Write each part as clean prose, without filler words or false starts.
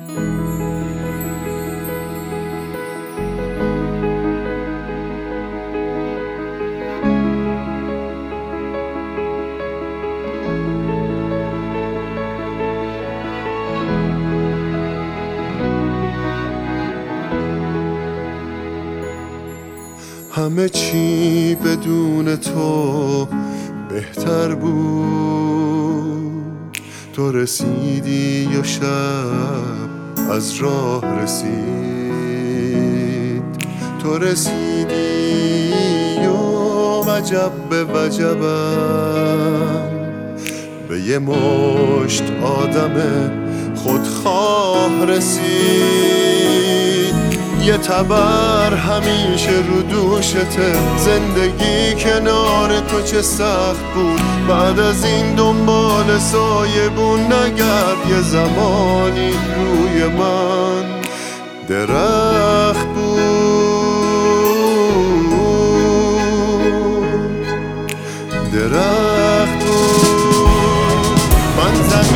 همه چی بدون تو بهتر بود. تو رسیدی و شب از راه رسید، تو رسیدی و وجب به وجبم به یه مشت آدم خودخواه رسید. یه تبر همیشه رو دوشته، زندگی کنار تو چه سخت بود. بعد از این دنبال سایبون نگرد، یه زمانی روی من درخت بود، درخت بود. من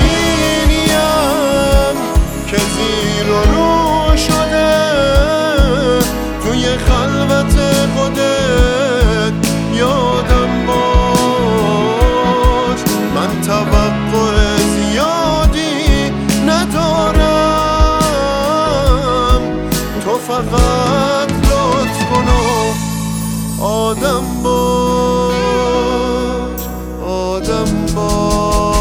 زمینیم که زیر و رو شده، توی خلوت خودت یادم باش. من توقع زیادی ندارم، تو فقط لطف کن و آدم باش، آدم باش.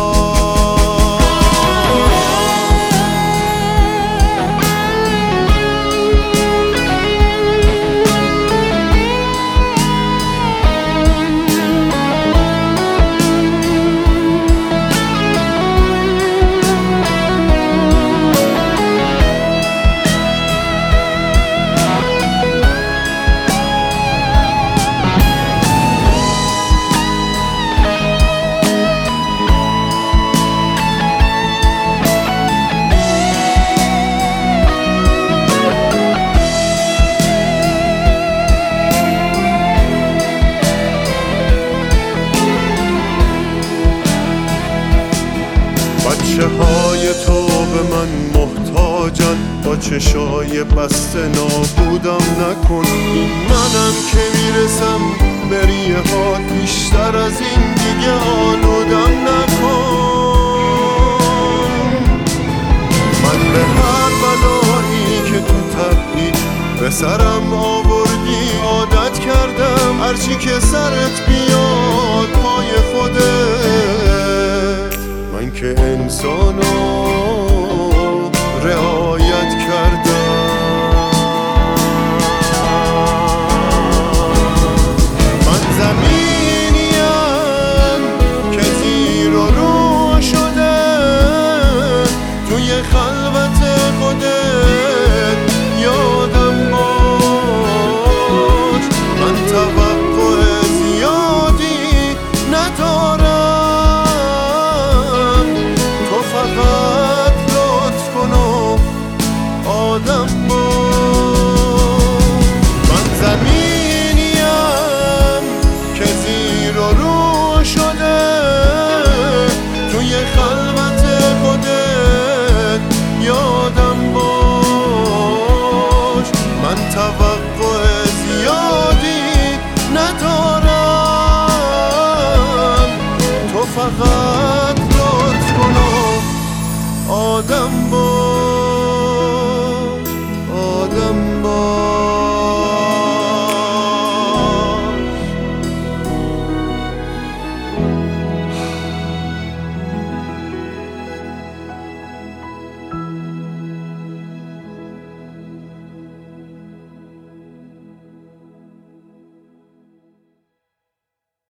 بچه های تو به من محتاجن، با چشای بسته نابودم نکن. این منم که میرسم بریه ها، بیشتر از این دیگه آلودم نکن. من به هر بلایی که تو طبعی به سرم آوردی عادت کردم، هرچی که سرت بیاد پای خودت. من که انسانو رعایت کردم، من زمینیم که زیر و رو شده، توی خلوت خودت یادم باش. من توقع زیادی ندارم، تو فقط لطف کن و آدم باش. من زمینیم که زیر و رو شده، توی خلوت خودت یادم باش. من توقع زیادی ندارم، تو فقط لطف کن و آدم باش.